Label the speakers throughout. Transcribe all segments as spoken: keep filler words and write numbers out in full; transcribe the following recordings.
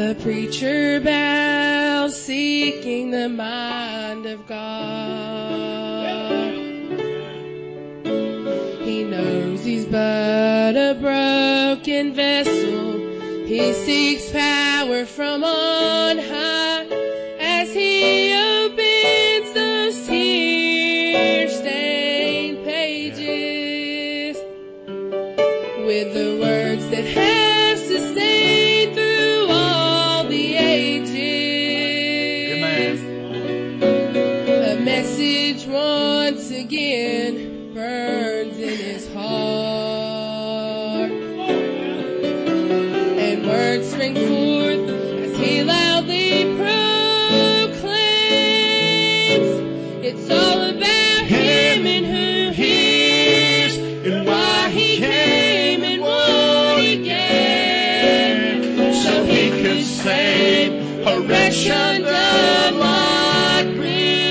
Speaker 1: the preacher bows, seeking the mind of God. He knows he's but a broken vessel. He seeks power from on high as he opens those tear-stained pages with the words that have sustained through all the ages. A message once again burns in his heart, and words spring forth as he loudly proclaims. It's all about him and who he is and why he came and what he gave, so he could save a wretch undone like me.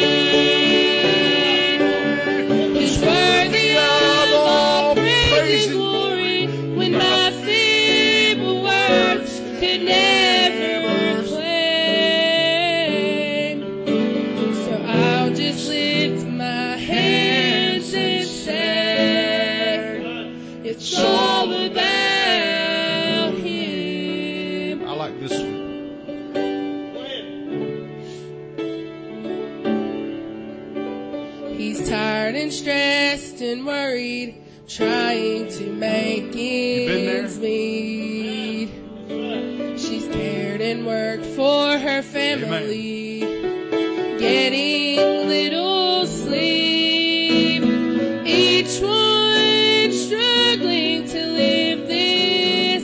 Speaker 1: He's worthy of all praise and glory when my feeble words could never claim. So I'll just lift my hands and say, it's all about him.
Speaker 2: I like this one.
Speaker 1: He's tired and stressed and worried, trying to make ends meet. She's cared and worked for her family, getting little sleep. Each one struggling to live this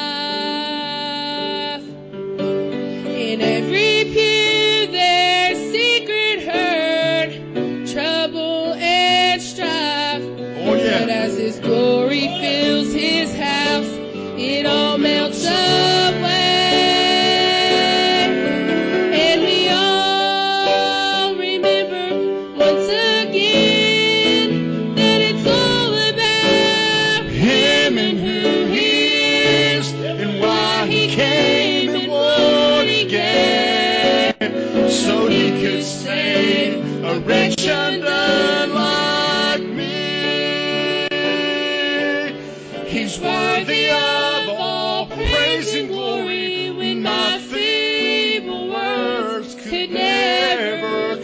Speaker 1: life. In every pew there's secret hurt, trouble and strife.
Speaker 2: Oh, yeah.
Speaker 1: But as his glory fills his house, it all melts away. And we all remember once again that it's all about him and who he is and why he came and what he gave, so he could save a wretch undone like me. He's worthy of all praise and glory when my feeble words could never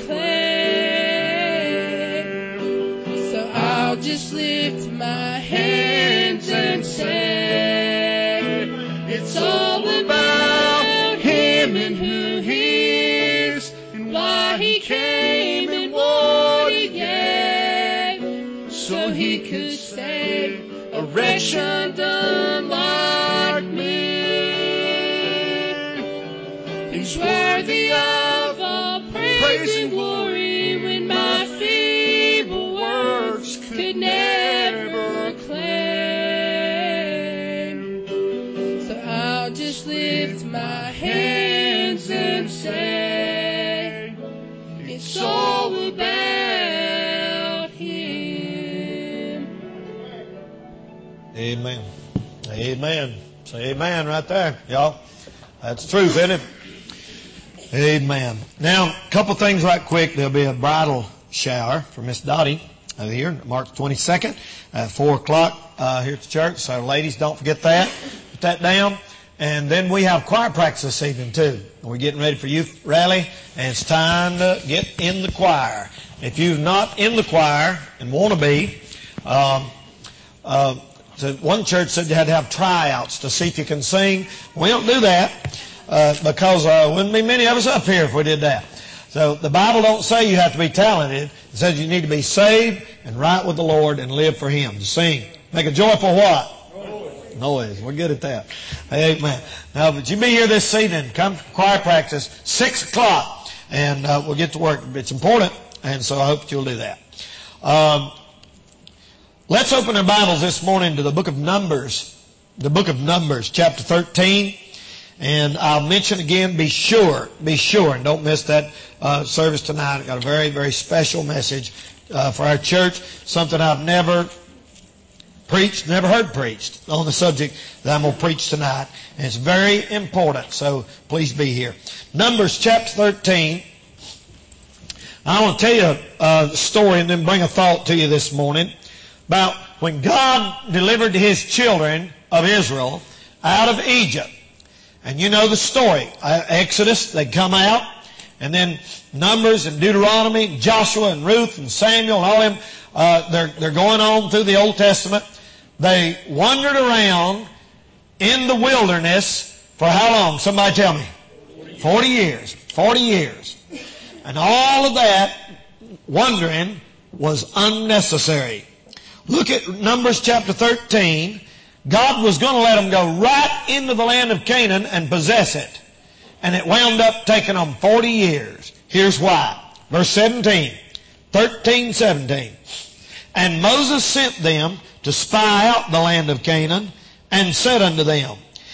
Speaker 1: claim. So I'll just lift my hands and say, it's all about him and who he is and why he came and what he gave, so he could save a wretch undone like me. He's worthy of all praise and glory when my feeble words could never claim. So I'll just lift my hands and say, it's all about him.
Speaker 3: Amen. Amen. Say amen right there, y'all. That's the truth, isn't it? Amen. Now, a couple things right quick. There'll be a bridal shower for Miss Dottie over here, March twenty-second at four o'clock uh, here at the church. So, ladies, don't forget that. Put that down. And then we have choir practice this evening, too. We're getting ready for youth rally, and it's time to get in the choir. If you're not in the choir and want to be, um, uh, so one church said you had to have tryouts to see if you can sing. We don't do that uh, because there uh, wouldn't be many of us up here if we did that. So the Bible don't say you have to be talented. It says you need to be saved and right with the Lord and live for Him. To sing. Make a joyful what? Noise. Noise. We're good at that. Amen. Now, but you be here this evening. Come to choir practice, six o'clock, and uh, we'll get to work. It's important, and so I hope that you'll do that. Um, let's open our Bibles this morning to the book of Numbers. The book of Numbers, chapter thirteen. And I'll mention again, be sure, be sure, and don't miss that uh, service tonight. I've got a very, very special message uh, for our church, something I've never preached, never heard preached on the subject that I'm going to preach tonight. And it's very important, so please be here. Numbers chapter thirteen. I want to tell you a story and then bring a thought to you this morning about when God delivered His children of Israel out of Egypt. And you know the story. Exodus, they come out, and then Numbers and Deuteronomy, Joshua and Ruth and Samuel and all them, uh, they're, they're going on through the Old Testament. They wandered around in the wilderness for how long? Somebody tell me. Forty years. Forty years. And all of that wandering was unnecessary. Look at Numbers chapter thirteen. God was going to let them go right into the land of Canaan and possess it. And it wound up taking them forty years. Here's why. Verse seventeen. thirteen seventeen. And Moses sent them to spy out the land of Canaan, and said unto them,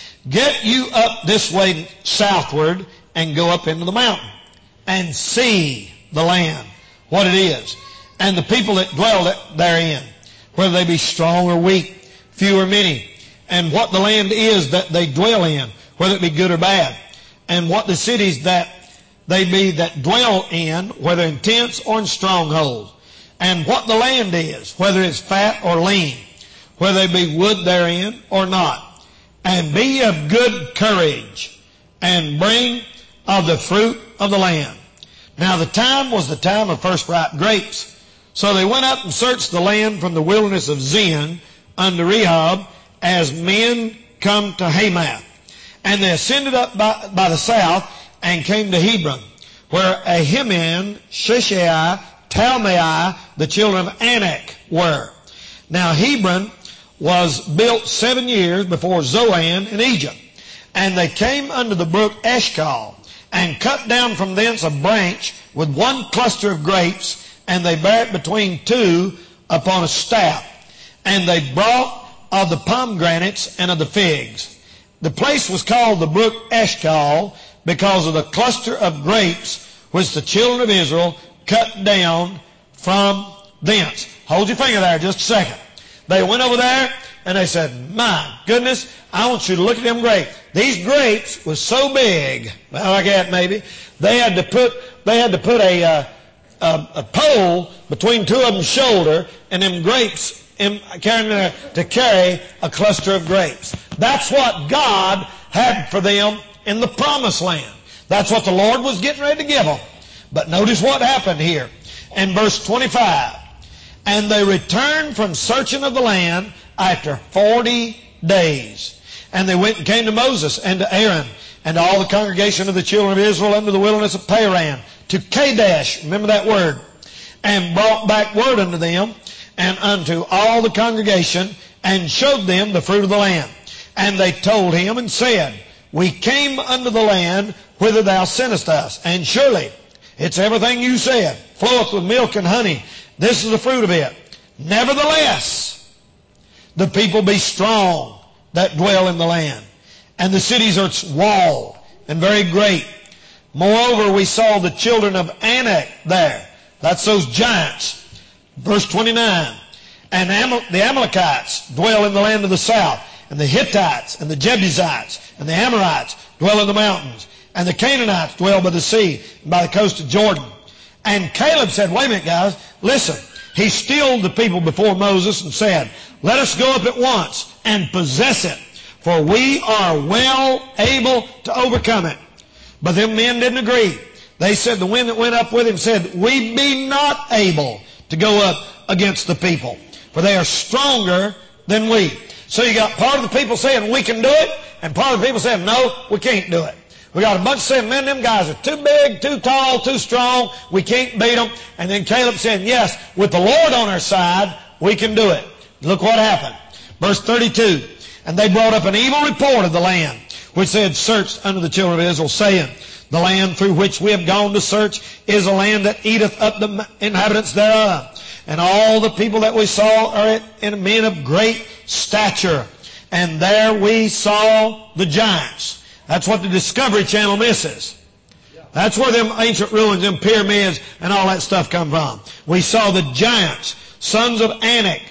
Speaker 3: Get you up this way southward, and go up into the mountain, and see the land, what it is, and the people that dwell therein, whether they be strong or weak, few or many, and what the land is that they dwell in, whether it be good or bad, and what the cities that they be that dwell in, whether in tents or in strongholds, and what the land is, whether it's fat or lean, whether there be wood therein or not. And be of good courage, and bring of the fruit of the land. Now the time was the time of first ripe grapes. So they went up and searched the land from the wilderness of Zin unto Rehob, as men come to Hamath. And they ascended up by, by the south, and came to Hebron, where Ahiman, Sheshai, Talmai, the children of Anak, were. Now Hebron was built seven years before Zoan in Egypt. And they came unto the brook Eshcol, and cut down from thence a branch with one cluster of grapes, and they bare it between two upon a staff. And they brought of the pomegranates and of the figs. The place was called the brook Eshcol, because of the cluster of grapes which the children of Israel cut down from thence. Hold your finger there just a second. They went over there and they said, My goodness, I want you to look at them grapes. These grapes was so big, well, like that maybe, they had to put, they had to put a, uh, a, a pole between two of them's shoulder, and them grapes in, carrying there to carry a cluster of grapes. That's what God had for them in the promised land. That's what the Lord was getting ready to give them. But notice what happened here in verse twenty-five. And they returned from searching of the land after forty days. And they went and came to Moses and to Aaron and to all the congregation of the children of Israel unto the wilderness of Paran, to Kadesh, remember that word, and brought back word unto them and unto all the congregation, and showed them the fruit of the land. And they told him and said, We came unto the land whither thou sentest us, and surely it's everything you said, floweth with milk and honey. This is the fruit of it. Nevertheless, the people be strong that dwell in the land, and the cities are walled and very great. Moreover, we saw the children of Anak there. That's those giants. Verse twenty-nine. And Amal- the Amalekites dwell in the land of the south, and the Hittites and the Jebusites and the Amorites dwell in the mountains, and the Canaanites dwell by the sea and by the coast of Jordan. And Caleb said, wait a minute, guys, listen. He stilled the people before Moses and said, Let us go up at once and possess it, for we are well able to overcome it. But them men didn't agree. They said, the men that went up with him said, We be not able to go up against the people, for they are stronger than we. So you got part of the people saying we can do it, and part of the people saying no, we can't do it. We got a bunch saying, man, them guys are too big, too tall, too strong, we can't beat them. And then Caleb saying, yes, with the Lord on our side, we can do it. Look what happened. Verse thirty-two. And they brought up an evil report of the land, which they had searched unto the children of Israel, saying, The land through which we have gone to search is a land that eateth up the inhabitants thereof. And all the people that we saw are men of great stature. And there we saw the giants. That's what the Discovery Channel misses. That's where them ancient ruins, them pyramids, and all that stuff come from. We saw the giants, sons of Anak,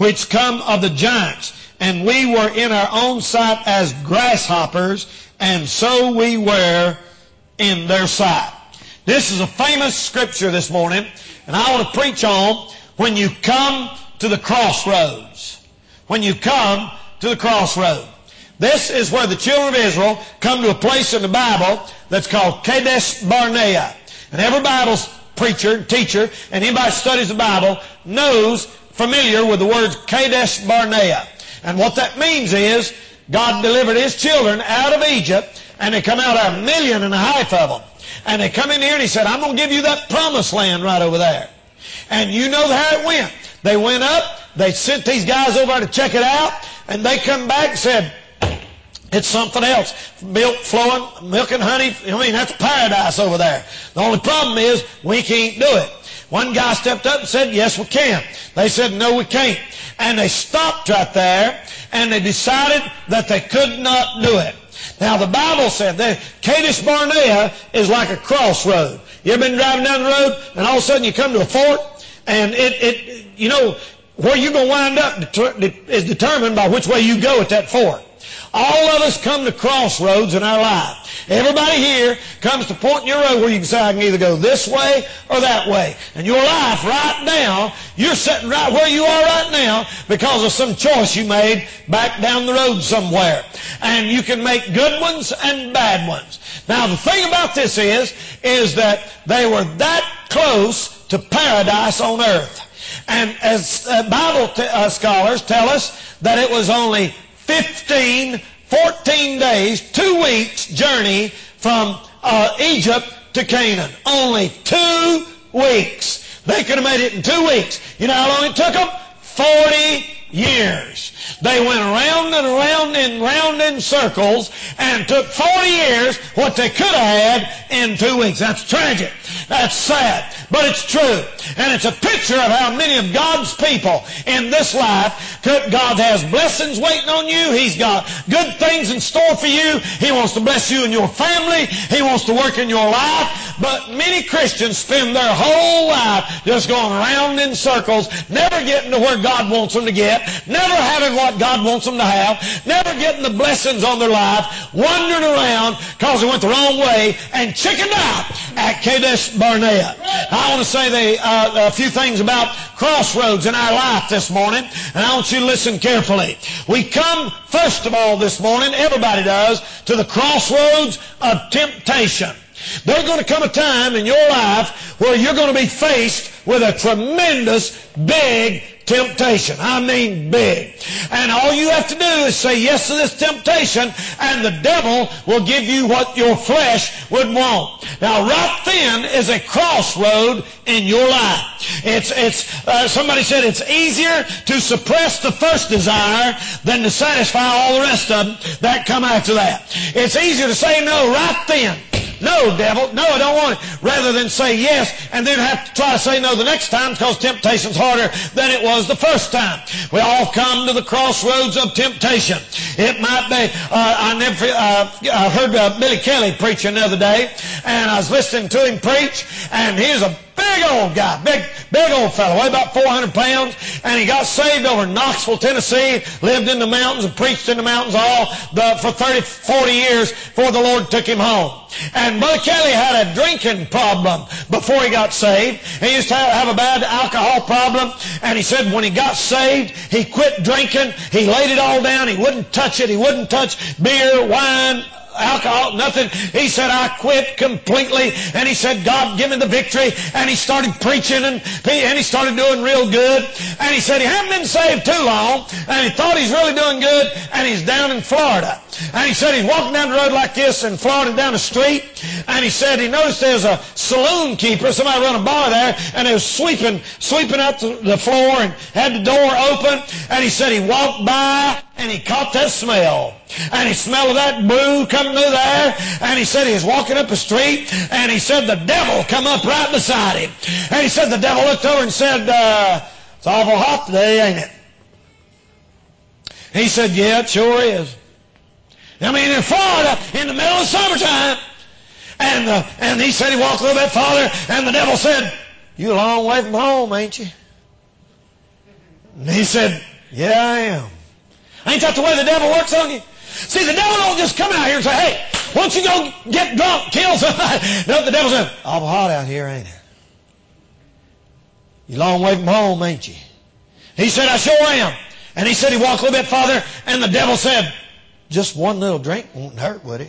Speaker 3: which come of the giants. And we were in our own sight as grasshoppers, and so we were in their sight. This is a famous scripture this morning, and I want to preach on when you come to the crossroads. When you come to the crossroad. This is where the children of Israel come to a place in the Bible that's called Kadesh Barnea. And every Bible preacher, teacher, and anybody that studies the Bible knows, familiar with the words Kadesh Barnea. And what that means is God delivered His children out of Egypt, and they come out a million and a half of them. And they come in here and He said, I'm going to give you that promised land right over there. And you know how it went. They went up, they sent these guys over to check it out, and they come back and said, it's something else. Milk flowing, milk and honey. I mean, that's paradise over there. The only problem is we can't do it. One guy stepped up and said, yes, we can. They said, no, we can't. And they stopped right there, and they decided that they could not do it. Now, the Bible said that Kadesh Barnea is like a crossroad. You ever been driving down the road, and all of a sudden you come to a fork, and it, it you know, where you're going to wind up is determined by which way you go at that fork. All of us come to crossroads in our life. Everybody here comes to a point in your road where you can say, I can either go this way or that way. And your life right now, you're sitting right where you are right now because of some choice you made back down the road somewhere. And you can make good ones and bad ones. Now, the thing about this is, is that they were that close to paradise on earth. And as uh, Bible t- uh, scholars tell us that it was only fifteen, fourteen days, two weeks journey from uh, Egypt to Canaan. Only two weeks. They could have made it in two weeks. You know how long it took them? Forty years. They went around and around and round in circles and took forty years what they could have had in two weeks. That's tragic. That's sad. But it's true. And it's a picture of how many of God's people in this life, God has blessings waiting on you. He's got good things in store for you. He wants to bless you and your family. He wants to work in your life. But many Christians spend their whole life just going around in circles, never getting to where God wants them to get, never having what God wants them to have, never getting the blessings on their life, wandering around because they went the wrong way and chickened out at Kadesh Barnea. I want to say the, uh, a few things about crossroads in our life this morning, and I want you to listen carefully. We come, first of all, this morning, everybody does, to the crossroads of temptation. There's going to come a time in your life where you're going to be faced with a tremendous, big temptation. I mean big. And all you have to do is say yes to this temptation, and the devil will give you what your flesh would want. Now, right then is a crossroad in your life. It's, it's, uh, somebody said it's easier to suppress the first desire than to satisfy all the rest of them that come after that. It's easier to say no right then. No, devil, no, I don't want it. Rather than say yes and then have to try to say no the next time because temptation's harder than it was the first time. We all come to the crossroads of temptation. It might be, uh, I never, uh, I heard uh, Billy Kelly preaching the other day, and I was listening to him preach, and he's a big old guy, big, big old fellow, weighed about four hundred pounds, and he got saved over in Knoxville, Tennessee, lived in the mountains and preached in the mountains all the, for thirty, forty years before the Lord took him home. And Brother Kelly had a drinking problem before he got saved. He used to have a bad alcohol problem, and he said when he got saved, he quit drinking, he laid it all down, he wouldn't touch it, he wouldn't touch beer, wine, alcohol, nothing. He said, I quit completely. And he said, God, give me the victory. And he started preaching, and he, and he started doing real good. And he said he hadn't been saved too long, and he thought he's really doing good, and he's down in Florida. And he said he's walking down the road like this in Florida down the street, and he said he noticed there's a saloon keeper, somebody run a bar there, and they was sweeping, sweeping up the floor and had the door open. And he said he walked by and he caught that smell. And he smelled that brew coming through there. And he said he was walking up the street, and he said the devil come up right beside him. And he said the devil looked over and said, uh, it's awful hot today, ain't it? He said, yeah, it sure is. I mean, in Florida, in the middle of summertime. And uh, and he said he walked a little bit farther, and the devil said, you a long way from home, ain't you? And he said, yeah, I am. Ain't that the way the devil works on you? See, the devil don't just come out here and say, hey, why don't you go get drunk, kill somebody? No, the devil said, awful hot out here, ain't it? You're a long way from home, ain't you? He said, I sure am. And he said he walked a little bit farther, and the devil said, just one little drink won't hurt, would it?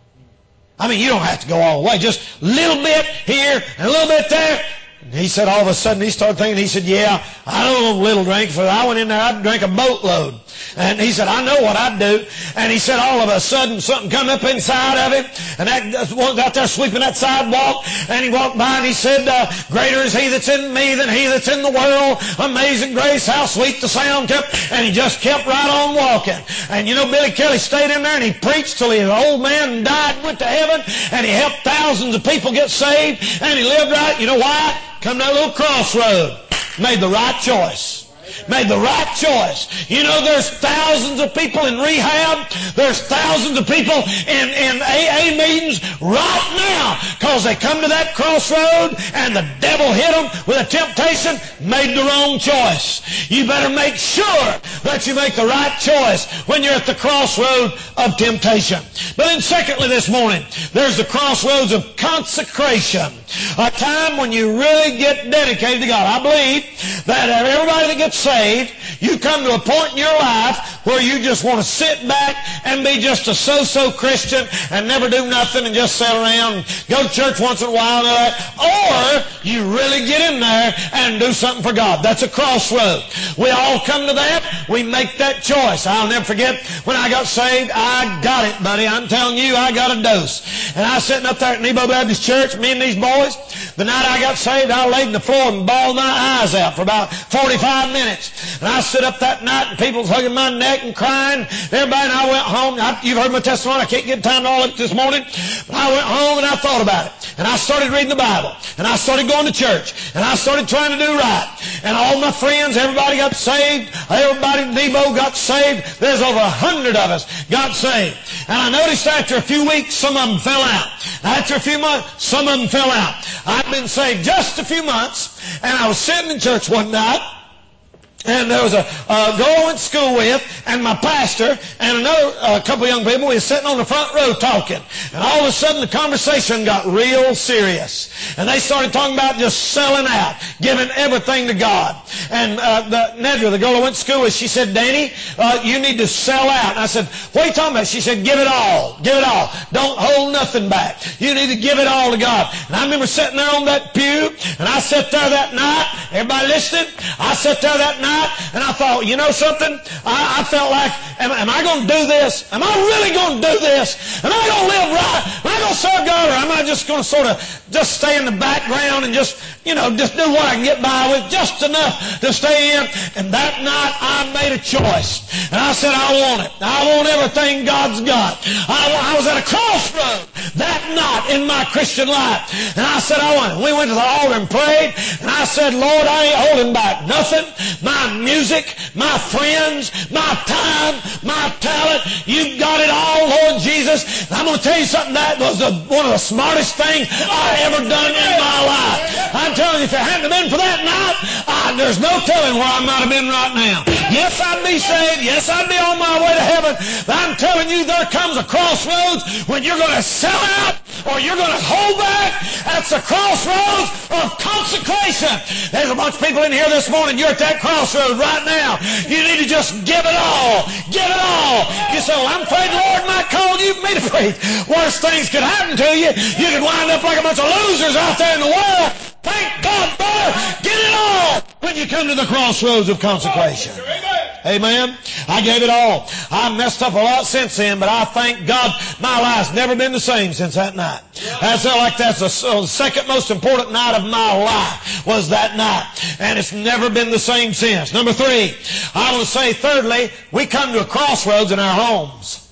Speaker 3: I mean, you don't have to go all the way. Just a little bit here and a little bit there. And he said all of a sudden he started thinking, he said, yeah, I don't know little drink. For I went in there, I'd drink a boatload. And he said, I know what I'd do. And he said all of a sudden something come up inside of him. And that one out there sweeping that sidewalk. And he walked by and he said, uh, greater is he that's in me than he that's in the world. Amazing grace, how sweet the sound kept. And he just kept right on walking. And you know, Billy Kelly stayed in there and he preached till he was an old man and died and went to heaven. And he helped thousands of people get saved. And he lived right. You know why? Come to that little crossroad. Made the right choice. Made the right choice. You know, there's thousands of people in rehab. There's thousands of people in, in A A meetings right now because they come to that crossroad and the devil hit them with a temptation, made the wrong choice. You better make sure that you make the right choice when you're at the crossroad of temptation. But then secondly this morning, there's the crossroads of consecration. A time when you really get dedicated to God. I believe that everybody that gets saved, you come to a point in your life where you just want to sit back and be just a so-so Christian and never do nothing and just sit around and go to church once in a while and all that. Or you really get in there and do something for God. That's a crossroad. We all come to that. We make that choice. I'll never forget when I got saved. I got it, buddy. I'm telling you, I got a dose. And I was sitting up there at Nebo Baptist Church, me and these boys. The night I got saved, I laid on the floor and bawled my eyes out for about forty-five minutes. And I stood up that night and people was hugging my neck and crying. Everybody, and I went home. I, you've heard my testimony. I can't get time to all of it this morning. But I went home and I thought about it. And I started reading the Bible. And I started going to church. And I started trying to do right. And all my friends, everybody got saved. Everybody in Nebo got saved. There's over a hundred of us got saved. And I noticed after a few weeks, some of them fell out. After a few months, some of them fell out. I've been saved just a few months. And I was sitting in church one night. And there was a, a girl I went to school with, and my pastor, and another uh, couple of young people. We were sitting on the front row talking. And all of a sudden the conversation got real serious. And they started talking about just selling out, giving everything to God. And uh, the Nedra, the girl I went to school with, she said, Danny, uh, you need to sell out. And I said, what are you talking about? She said, give it all. Give it all. Don't hold nothing back. You need to give it all to God. And I remember sitting there on that pew, and I sat there that night. Everybody listening? I sat there that night. And I thought, you know something? I, I felt like, am, am I going to do this? Am I really going to do this? Am I going to live right? Am I going to serve God? Or am I just going to sort of just stay in the background and just, you know, just do what I can get by with, just enough to stay in? And that night I made a choice. And I said, I want it. I want everything God's got. I, I was at a crossroad that night in my Christian life. And I said, I want it. We went to the altar and prayed. And I said, Lord, I ain't holding back nothing. My music, my friends, my time, my talent. You've got it all, Lord Jesus. And I'm going to tell you something. That was the, one of the smartest things I ever done in my life. I'm telling you, if it hadn't been for that night, I, there's no telling where I might have been right now. Yes, I'd be saved. Yes, I'd be on my way to heaven. But I'm telling you, there comes a crossroads when you're going to sell out or you're going to hold back. That's the crossroads of consecration. There's a bunch of people in here this morning. You're at that crossroad right now. You need to just give it all. Give it all. You say, well, I'm afraid the Lord might call you me to preach. Worst things could happen to you. You could wind up like a bunch of losers out there in the world. Thank God, brother. Get it all when you come to the crossroads of consecration. Amen. I gave it all. I messed up a lot since then, but I thank God my life's never been the same since that night. That's like that's the second most important night of my life was that night. And it's never been the same since. Number three, I will say thirdly, we come to a crossroads in our homes.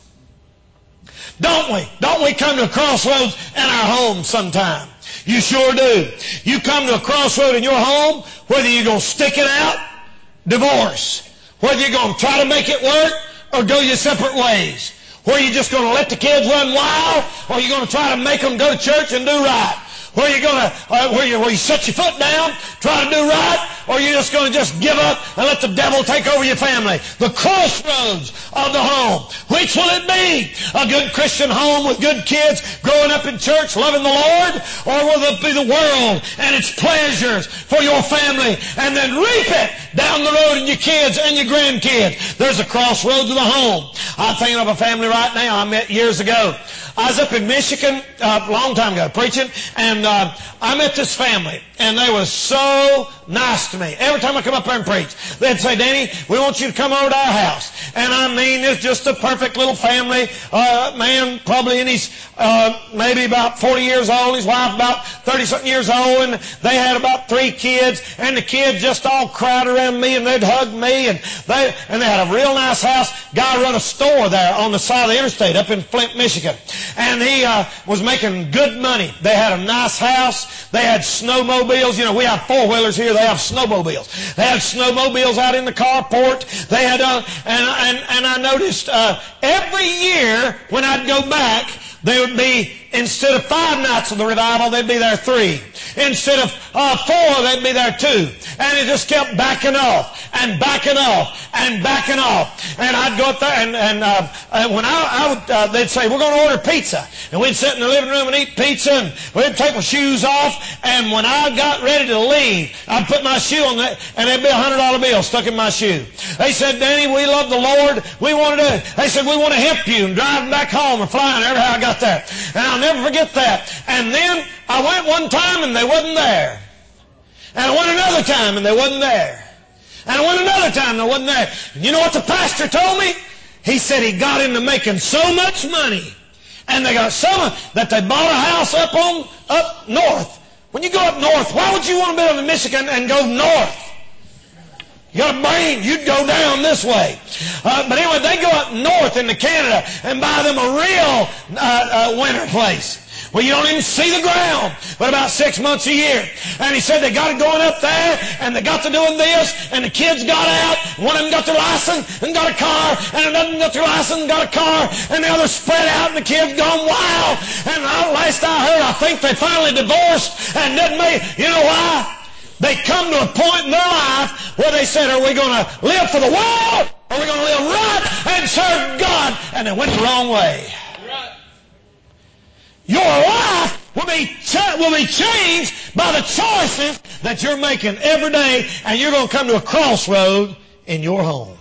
Speaker 3: Don't we? Don't we come to a crossroads in our homes sometime? You sure do. You come to a crossroad in your home, whether you're going to stick it out, divorce. Whether you're going to try to make it work or go your separate ways. Whether you're just going to let the kids run wild or you're going to try to make them go to church and do right. Where you going to, uh, where you, where you set your foot down, try to do right, or you're just going to just give up and let the devil take over your family? The crossroads of the home. Which will it be? A good Christian home with good kids growing up in church, loving the Lord? Or will it be the world and its pleasures for your family and then reap it down the road in your kids and your grandkids? There's a crossroads of the home. I'm thinking of a family right now I met years ago. I was up in Michigan uh, a long time ago preaching, and uh, I met this family, and they were so nice to me. Every time I come up there and preach, they'd say, Danny, we want you to come over to our house. And I mean, it's just a perfect little family. Uh, man, probably in his, uh, maybe about forty years old, his wife about thirty-something years old, and they had about three kids, and the kids just all crowded around me, and they'd hug me, and they, and they had a real nice house. Guy run a store there on the side of the interstate up in Flint, Michigan. And he uh, was making good money. They had a nice house. They had snowmobiles. You know, we have four-wheelers here. They have snowmobiles. They had snowmobiles out in the carport. They had, uh, and, and, and I noticed uh, every year when I'd go back, they would be, instead of five nights of the revival, they'd be there three. Instead of uh, four, they'd be there two. And it just kept backing off and backing off and backing off. And I'd go up there, and, and, uh, and when I, I would, uh, they'd say, we're going to order pizza. And we'd sit in the living room and eat pizza, and we'd take our shoes off. And when I got ready to leave, I'd put my shoe on that, and there'd be a hundred dollar bill stuck in my shoe. They said, Danny, we love the Lord. We wanted to, they said, we want to help you and drive back home or flying, however how I got there. And I'll never forget that. And then I went one time and they wasn't there. And I went another time and they wasn't there. And I went another time and they wasn't there. And you know what the pastor told me? He said he got into making so much money, and they got so much that they bought a house up on up north. When you go up north, why would you want to be in Michigan and go north? You got a brain, you'd go down this way. Uh, but anyway, they go up north into Canada and buy them a real uh, uh, winter place. Well, you don't even see the ground, but about six months a year. And he said they got it going up there, and they got to doing this, and the kids got out. One of them got their license and got a car, and another one got their license and got a car, and the other spread out, and the kids gone wild. And last I heard, I think they finally divorced and didn't make. You know why? They come to a point in their life where they said, are we going to live for the world, or are we going to live right and serve God? And they went the wrong way. Your life will be, ch- will be changed by the choices that you're making every day, and you're going to come to a crossroad in your home.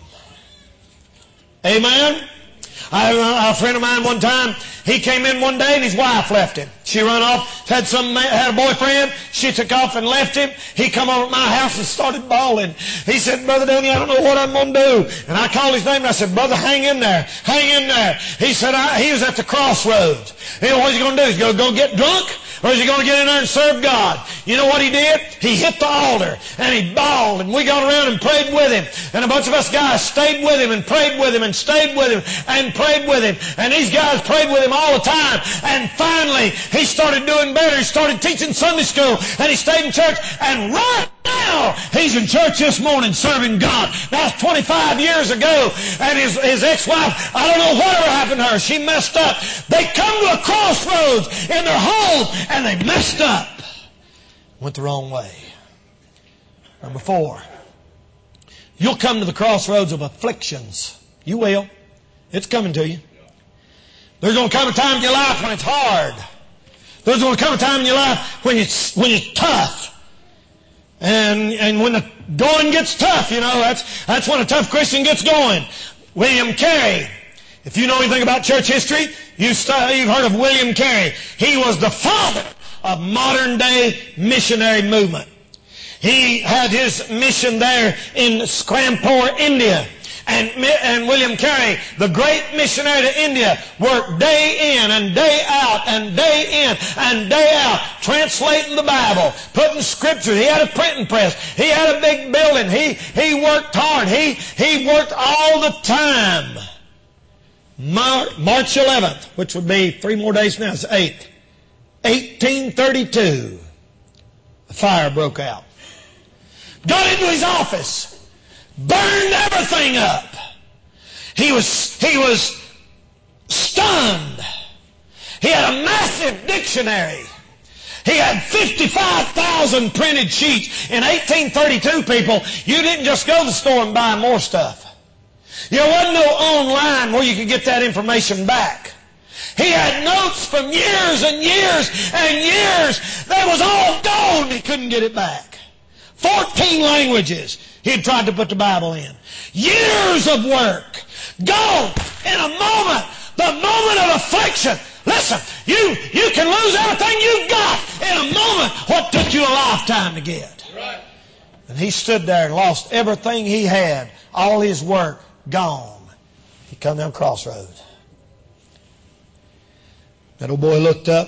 Speaker 3: Amen? I had a friend of mine one time, he came in one day and his wife left him. She run off, had some, had a boyfriend. She took off and left him. He come over at my house and started bawling. He said, Brother Danny, I don't know what I'm going to do. And I called his name and I said, Brother, hang in there. Hang in there. He said, I, he was at the crossroads. You know, what's he going to do? He's going to go get drunk? Or is he going to get in there and serve God? You know what he did? He hit the altar and he bawled, and we got around and prayed with him. And a bunch of us guys stayed with him and prayed with him and stayed with him and prayed with him. And these guys prayed with him all the time. And finally, he started doing better. He started teaching Sunday school, and he stayed in church. And right now, he's in church this morning serving God. That's twenty-five years ago. And his, his ex-wife, I don't know whatever happened to her. She messed up. They come to a crossroads in their home, and they messed up. Went the wrong way. Number four, you'll come to the crossroads of afflictions. You will. It's coming to you. There's going to come a time in your life when it's hard. There's going to come a time in your life when it's, when it's tough. And, and when the going gets tough, you know, that's, that's when a tough Christian gets going. William Carey. If you know anything about church history, you've, st- you've heard of William Carey. He was the father of modern day missionary movement. He had his mission there in Scrampore, India. And, and William Carey, the great missionary to India, worked day in and day out and day in and day out, translating the Bible, putting scripture. He had a printing press. He had a big building. He, he worked hard. He, he worked all the time. Mar- March eleventh, which would be three more days now, it's eight. eighteen thirty-two, a fire broke out. Got into his office. Burned everything up. He was, he was stunned. He had a massive dictionary. He had fifty-five thousand printed sheets. In eighteen thirty-two, people, you didn't just go to the store and buy more stuff. There wasn't no online where you could get that information back. He had notes from years and years and years. That was all gone. He couldn't get it back. Fourteen languages he had tried to put the Bible in. Years of work. Gone in a moment. The moment of affliction. Listen, you, you can lose everything you've got in a moment what took you a lifetime to get. Right. And he stood there and lost everything he had. All his work gone. He come down crossroads. That old boy looked up.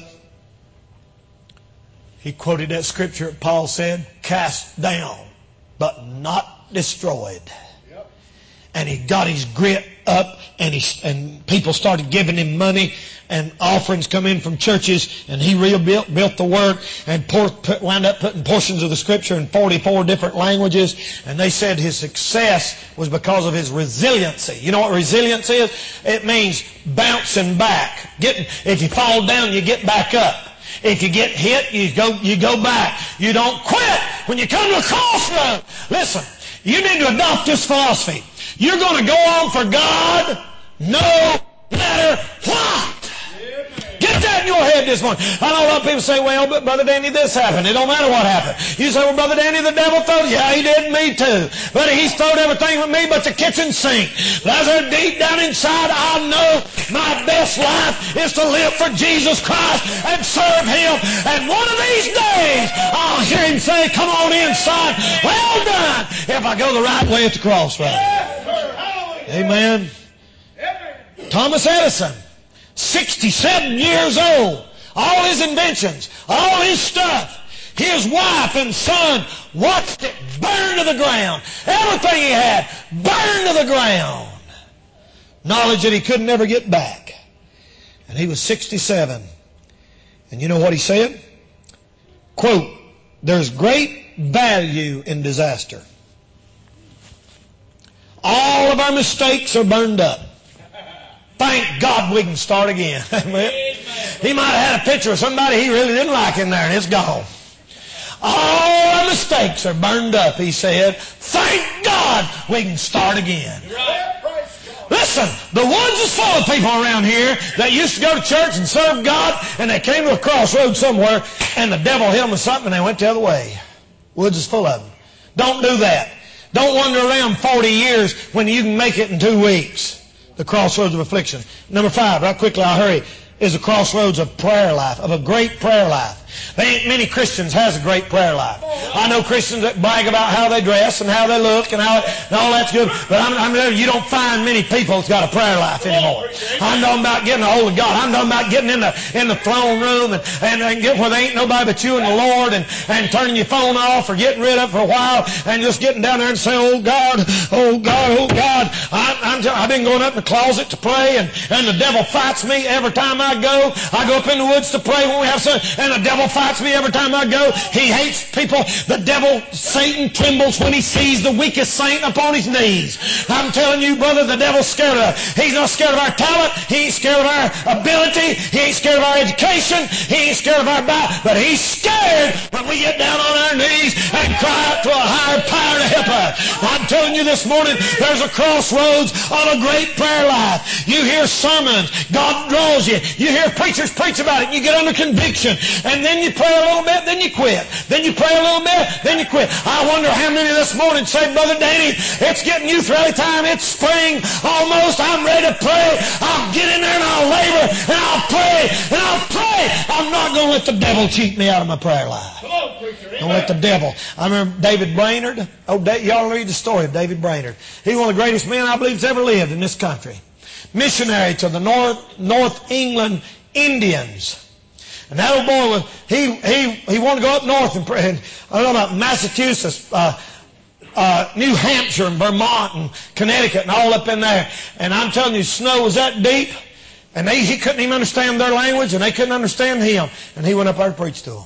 Speaker 3: He quoted that scripture that Paul said, cast down, but not destroyed. Yep. And he got his grit up, and he and people started giving him money, and offerings come in from churches, and he rebuilt built the work, and pour, put, wound up putting portions of the scripture in forty-four different languages. And they said his success was because of his resiliency. You know what resilience is? It means bouncing back. Getting, if you fall down, you get back up. If you get hit, you go, you go back. You don't quit when you come to a crossroad. Listen, you need to adopt this philosophy. You're going to go on for God no matter what. Get that in your head this morning. I know a lot of people say, well, but Brother Danny, this happened. It don't matter what happened. You say, well, Brother Danny, the devil throwed. Yeah, he did, me too. But he's throwed everything with me but the kitchen sink. But as I deep down inside, I know my best life is to live for Jesus Christ and serve Him. And one of these days, I'll hear Him say, come on in, son. Well done. If I go the right way at the crossroads. Amen. Thomas Edison. sixty-seven years old. All his inventions, all his stuff. His wife and son watched it burn to the ground. Everything he had burned to the ground. Knowledge that he could never get back. And he was sixty-seven. And you know what he said? Quote, there's great value in disaster. All of our mistakes are burned up. Thank God we can start again. He might have had a picture of somebody he really didn't like in there, and it's gone. All our mistakes are burned up, he said. Thank God we can start again. Listen, the woods is full of people around here that used to go to church and serve God, and they came to a crossroads somewhere, and the devil hit them with something, and they went the other way. Woods is full of them. Don't do that. Don't wander around forty years when you can make it in two weeks. The crossroads of affliction. Number five, right quickly, I'll hurry, is the crossroads of prayer life, of a great prayer life. There ain't many Christians has a great prayer life. I know Christians that brag about how they dress and how they look and how and all that's good, but I'm, I'm you don't find many people that's got a prayer life anymore. I'm talking about getting a hold of God. I'm talking about getting in the in the throne room and, and, and get where there ain't nobody but you and the Lord, and, and turning your phone off or getting rid of it for a while and just getting down there and saying, oh God, oh God, oh God. I'm, I'm, I've been going up in the closet to pray, and, and the devil fights me every time I go. I go up in the woods to pray when we have some, and the devil fights me every time I go. He hates people. The devil, Satan, trembles when he sees the weakest saint upon his knees. I'm telling you, brother, the devil's scared of us. He's not scared of our talent. He ain't scared of our ability. He ain't scared of our education. He ain't scared of our Bible. But he's scared when we get down on our knees and cry out to a higher power to help us. I'm telling you this morning, there's a crossroads on a great prayer life. You hear sermons. God draws you. You hear preachers preach about it. You get under conviction. And then you pray a little bit, then you quit. Then you pray a little bit, then you quit. I wonder how many this morning say, Brother Danny, it's getting youth rally time. It's spring almost. I'm ready to pray. I'll get in there and I'll labor and I'll pray and I'll pray. I'm not going to let the devil cheat me out of my prayer life. Come on, preacher. Don't let the devil. I remember David Brainerd. Oh, y'all read the story of David Brainerd. He's one of the greatest men I believe that's ever lived in this country. Missionary to the North, North England Indians. And that old boy, was, he, he, he wanted to go up north and pray. And I don't know about Massachusetts, uh, uh, New Hampshire and Vermont and Connecticut and all up in there. And I'm telling you, snow was that deep. And they, he couldn't even understand their language, and they couldn't understand him. And he went up there to preach to them.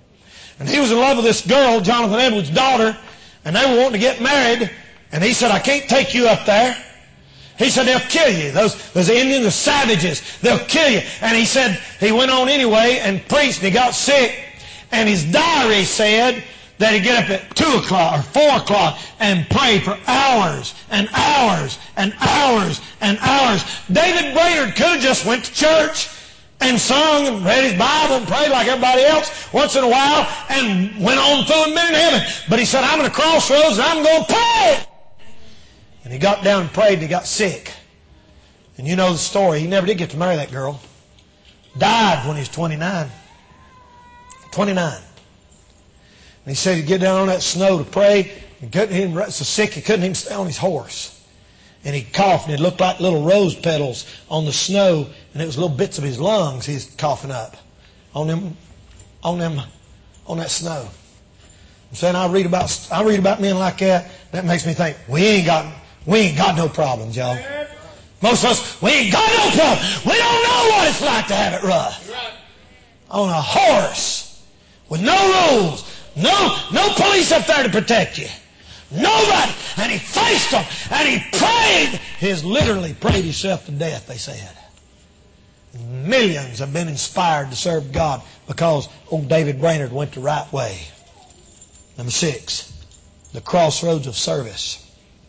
Speaker 3: And he was in love with this girl, Jonathan Edwards' daughter, and they were wanting to get married. And he said, I can't take you up there. He said, they'll kill you. Those, those Indians are savages. They'll kill you. And he said, he went on anyway and preached, and he got sick. And his diary said that he'd get up at two o'clock or four o'clock and pray for hours and hours and hours and hours. David Brainerd could have just went to church and sung and read his Bible and prayed like everybody else once in a while and went on through and been in heaven. But he said, I'm at a crossroads and I'm going to pray. And he got down and prayed and he got sick. And you know the story. He never did get to marry that girl. Died when he was twenty-nine. twenty-nine. And he said he'd get down on that snow to pray. He couldn't even, so sick he couldn't even stay on his horse. And he coughed, and it looked like little rose petals on the snow, and it was little bits of his lungs he was coughing up on them, on them, on that snow. I'm saying I read about I read about men like that. That makes me think we ain't got we ain't got no problems, y'all. Most of us, we ain't got no problems. We don't know what it's like to have it rough. On a horse with no rules, no no police up there to protect you. Nobody. And he faced them. And he prayed. He has literally prayed himself to death, they said. Millions have been inspired to serve God because old David Brainerd went the right way. Number six, the crossroads of service.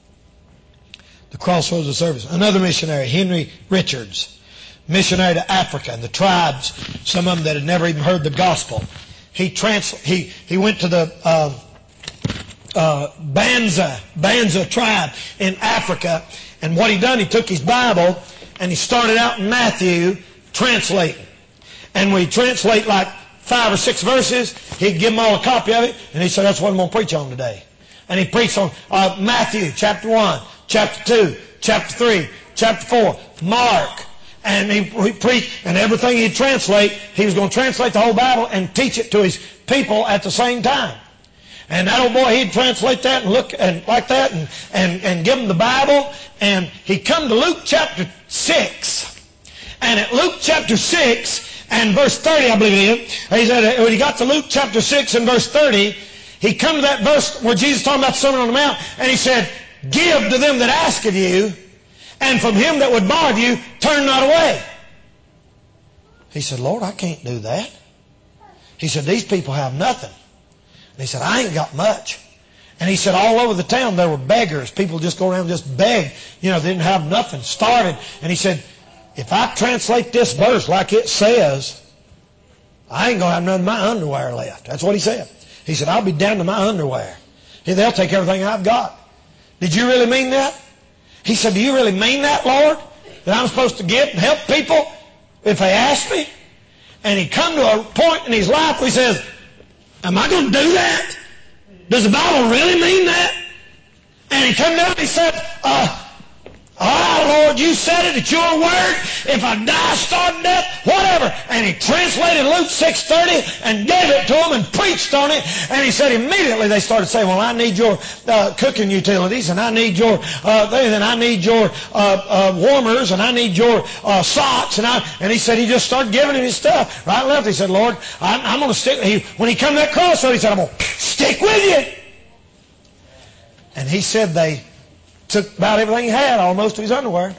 Speaker 3: The crossroads of service. Another missionary, Henry Richards, missionary to Africa and the tribes, some of them that had never even heard the gospel. He trans he he went to the uh, uh, Banza Banza tribe in Africa, and what he done, he took his Bible and he started out in Matthew translating. And when he translate like five or six verses, he'd give them all a copy of it, and he said, "That's what I'm going to preach on today." And he preached on uh, Matthew chapter one, chapter two, chapter three, chapter four, Mark. And he, he preached, and everything he'd translate, he was going to translate the whole Bible and teach it to his people at the same time. And that old boy, he'd translate that and look and like that and, and, and give them the Bible. And he'd come to Luke chapter six. And at Luke chapter six and verse thirty, I believe it is, he said, when he got to Luke chapter six and verse thirty, he come to that verse where Jesus talking about the Sermon on the Mount, and he said, "Give to them that ask of you, and from him that would borrow you, turn not away." He said, "Lord, I can't do that." He said, "These people have nothing." And he said, "I ain't got much." And he said, all over the town there were beggars. People just go around and just beg. You know, they didn't have nothing. Started. And he said, if I translate this verse like it says, I ain't going to have none of my underwear left. That's what he said. He said, I'll be down to my underwear. They'll take everything I've got. Did you really mean that? He said, do you really mean that, Lord? That I'm supposed to give and help people if they ask me? And he come to a point in his life where he says, am I going to do that? Does the Bible really mean that? And he come down and he said, uh, all right, Lord, you said it, it's your word. If I die, starve, death, whatever. And he translated Luke six thirty and gave it to them and preached on it. And he said immediately they started saying, well, I need your uh, cooking utilities, and I need your uh, and I need your uh, uh, warmers, and I need your uh, socks. And I and he said he just started giving him his stuff right and left. He said, Lord, I'm, I'm going to stick. He, when he come to that crossroad, he said, I'm going to stick with you. And he said they took about everything he had, almost to his underwear.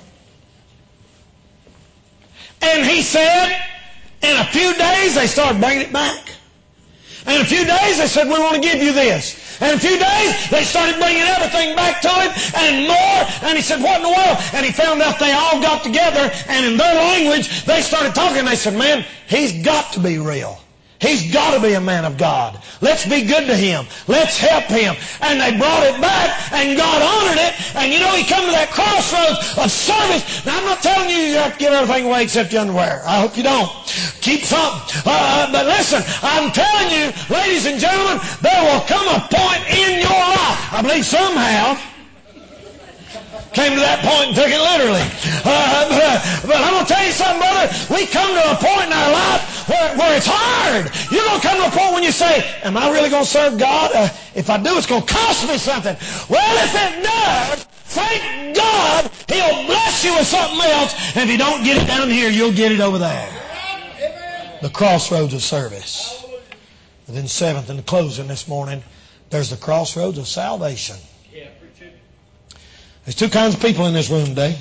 Speaker 3: And he said, in a few days, they started bringing it back. And in a few days, they said, we want to give you this. And in a few days, they started bringing everything back to him and more. And he said, what in the world? And he found out they all got together, and in their language, they started talking. They said, man, he's got to be real. He's got to be a man of God. Let's be good to him. Let's help him. And they brought it back, and God honored it. And you know, he come to that crossroads of service. Now, I'm not telling you you have to give everything away except your underwear. I hope you don't. Keep something. Uh, but listen, I'm telling you, ladies and gentlemen, there will come a point in your life. I believe some have. Came to that point and took it literally. Uh, but, uh, but I'm going to tell you something, brother. We come to a point in our life where, where it's hard. You're going to come to a point when you say, am I really going to serve God? Uh, if I do, it's going to cost me something. Well, if it does, thank God he'll bless you with something else. And if you don't get it down here, you'll get it over there. The crossroads of service. And then seventh, in the closing this morning, there's the crossroads of salvation. There's two kinds of people in this room today.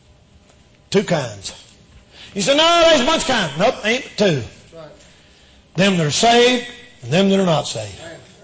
Speaker 3: Two kinds. You say, no, there's a bunch of kinds. Nope, ain't but two. them that are saved and them that are not saved.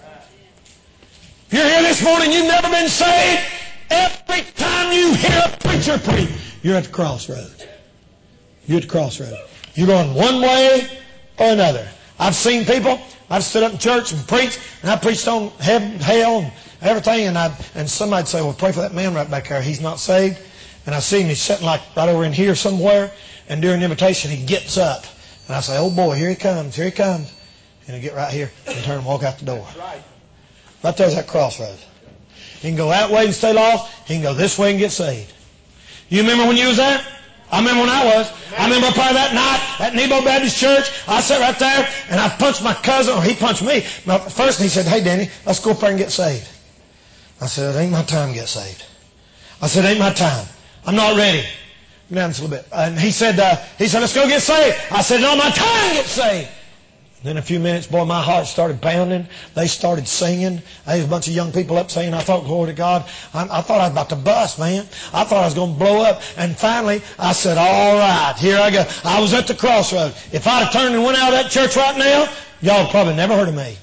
Speaker 3: If you're here this morning, you've never been saved, every time you hear a preacher preach, you're at the crossroads. You're at the crossroads. You're going one way or another. I've seen people, I've stood up in church and preached, and I preached on heaven, hell, and everything, and I and somebody'd say, well, pray for that man right back there. He's not saved. And I see him, he's sitting like right over in here somewhere, and during the invitation, he gets up. And I say, oh boy, here he comes, here he comes. And he'll get right here and turn and walk out the door. Right there's that crossroads. He can go that way and stay lost. He can go this way and get saved. You remember when you was there? I remember when I was. I remember up there that night at Nebo Baptist Church. I sat right there and I punched my cousin, or he punched me. First he said, hey Danny, let's go up there and get saved. I said, it ain't my time to get saved. I said, it ain't my time. I'm not ready. Come down just a little bit. And he said, uh, he said, let's go get saved. I said, no, my time to get saved. Then a few minutes, boy, my heart started pounding. They started singing. There was a bunch of young people up singing. I thought, glory to God. I, I thought I was about to bust, man. I thought I was going to blow up. And finally, I said, all right, here I go. I was at the crossroads. If I'd have turned and went out of that church right now, y'all probably never heard of me.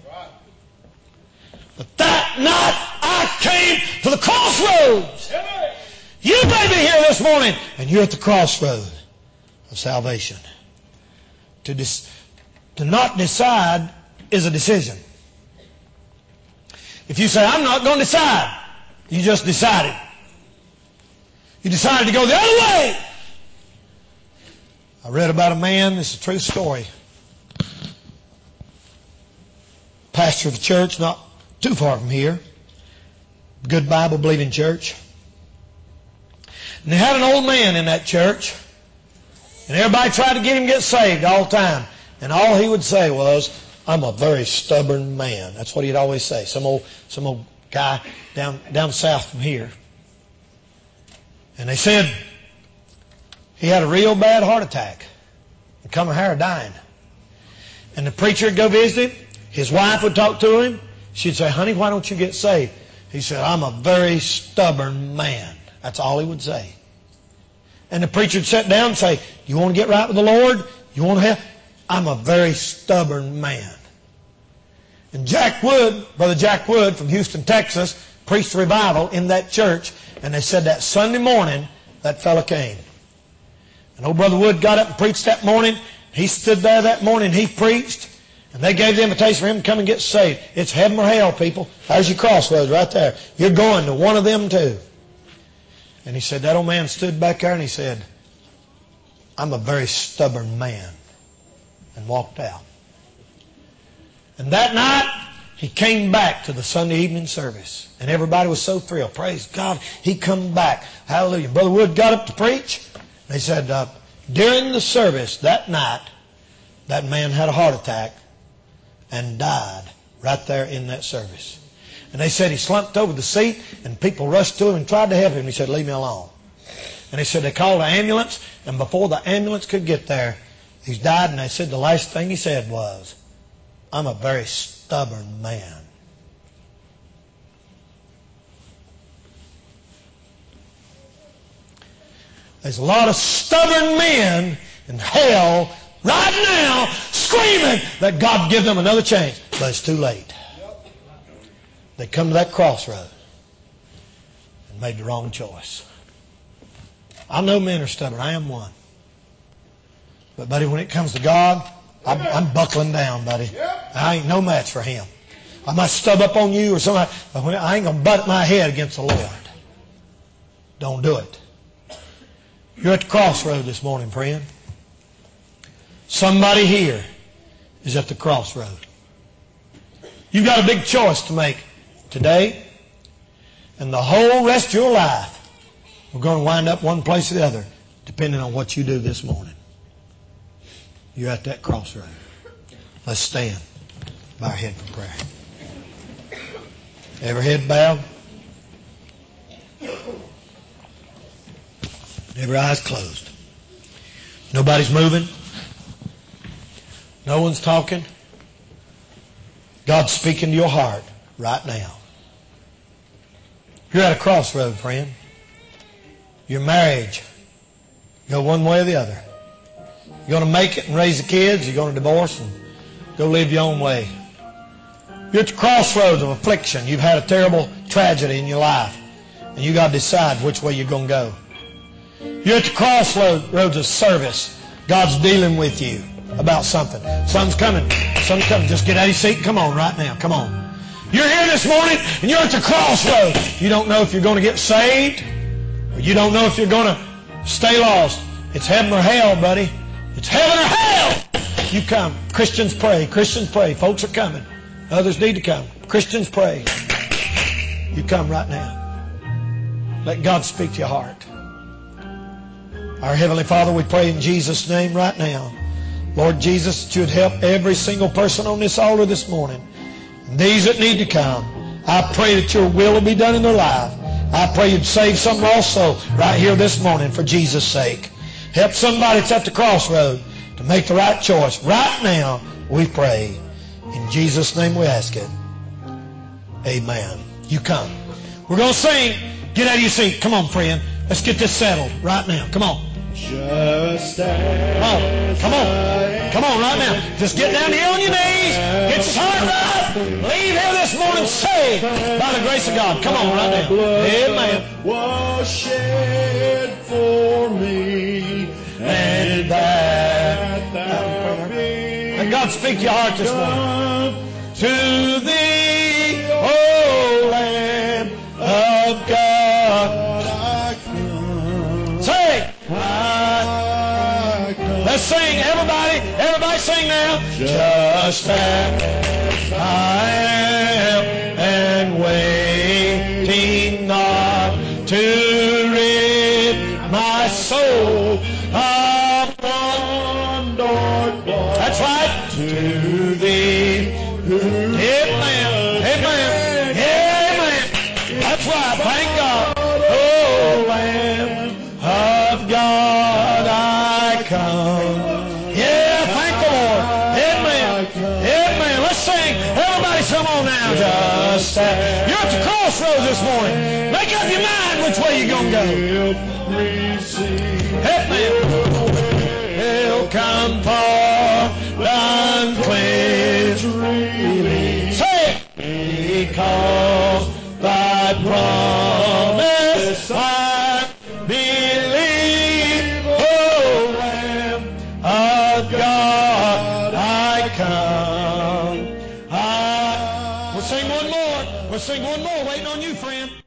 Speaker 3: But that night, I came to the crossroads. You may be here this morning, and you're at the crossroad of salvation. To dis- to not decide is a decision. If you say, I'm not going to decide, you just decided. You decided to go the other way. I read about a man, this is a true story. Pastor of a church not too far from here. Good Bible-believing church. And they had an old man in that church. And everybody tried to get him to get saved all the time. And all he would say was, I'm a very stubborn man. That's what he'd always say. Some old, some old guy down, down south from here. And they said he had a real bad heart attack. And come here dying. And the preacher would go visit him. His wife would talk to him. She'd say, honey, why don't you get saved? He said, I'm a very stubborn man. That's all he would say. And the preacher would sit down and say, you want to get right with the Lord? You want to have? I'm a very stubborn man. And Jack Wood, Brother Jack Wood from Houston, Texas, preached a revival in that church. And they said that Sunday morning, that fella came. And old Brother Wood got up and preached that morning. He stood there that morning, he preached. And they gave the invitation for him to come and get saved. It's heaven or hell, people. There's your crossroads right there. You're going to one of them too. And he said, that old man stood back there and he said, I'm a very stubborn man. And walked out. And that night, he came back to the Sunday evening service. And everybody was so thrilled. Praise God, he come back. Hallelujah. Brother Wood got up to preach. They said, uh, during the service that night, that man had a heart attack and died right there in that service. And they said he slumped over the seat and people rushed to him and tried to help him. He said, leave me alone. And they said they called an ambulance, and before the ambulance could get there, he's died. And they said the last thing he said was, I'm a very stubborn man. There's a lot of stubborn men in hell right now screaming that God give them another chance. But it's too late. They come to that crossroad and made the wrong choice. I know men are stubborn. I am one. But, buddy, when it comes to God, I'm, I'm buckling down, buddy. I ain't no match for Him. I might stub up on you or something, but when, I ain't going to butt my head against the Lord. Don't do it. You're at the crossroad this morning, friend. Somebody here is at the crossroad. You've got a big choice to make today, and the whole rest of your life. We're going to wind up one place or the other, depending on what you do this morning. You're at that crossroad. Let's stand. Bow our head for prayer. Every head bowed. Every eye's closed. Nobody's moving. No one's talking. God's speaking to your heart right now. You're at a crossroad, friend. Your marriage, go one way or the other. You're going to make it and raise the kids. You're going to divorce and go live your own way. You're at the crossroads of affliction. You've had a terrible tragedy in your life, and you got to decide which way you're going to go. You're at the crossroads of service. God's dealing with you about something. Something's coming. Something's coming. Just get out of your seat and come on right now. Come on. You're here this morning, and you're at the crossroads. You don't know if you're going to get saved, or you don't know if you're going to stay lost. It's heaven or hell, buddy. It's heaven or hell. You come. Christians pray. Christians pray. Folks are coming. Others need to come. Christians pray. You come right now. Let God speak to your heart. Our Heavenly Father, we pray in Jesus' name right now. Lord Jesus, that you would help every single person on this altar this morning. And these that need to come, I pray that your will will be done in their life. I pray you'd save some also right here this morning for Jesus' sake. Help somebody that's at the crossroad to make the right choice. Right now, we pray. In Jesus' name we ask it. Amen. You come. We're going to sing. Get out of your seat. Come on, friend. Let's get this settled right now. Come on.
Speaker 1: Just as
Speaker 3: Come on. Come on. Come on right now. Just get down here on your knees. Get your heart right. Leave here this morning saved by the grace of God. Come on right now. Amen.
Speaker 1: Was shed for me, and that thou be.
Speaker 3: Let God speak to your heart this morning. To thee, O Lamb of God,
Speaker 1: I come.
Speaker 3: say,
Speaker 1: I come.
Speaker 3: let's sing, everybody. Everybody sing now. Just as I am, and waiting not to rid my soul of one dark cloud. That's right. To thee. Amen. Amen. Amen. That's right. Thank God. Oh, Lamb of God, I come. Yeah, thank the Lord. Amen. Amen. Let's sing. Everybody, come on now. Just uh, you're at the crossroads this morning. Make up your mind which way you're going to go. Amen. He'll come for the cleansed release. Say it. Because thy promise I believe, O Lamb of God, I come. I... We'll sing one more. We'll sing one more, waiting on you, friend.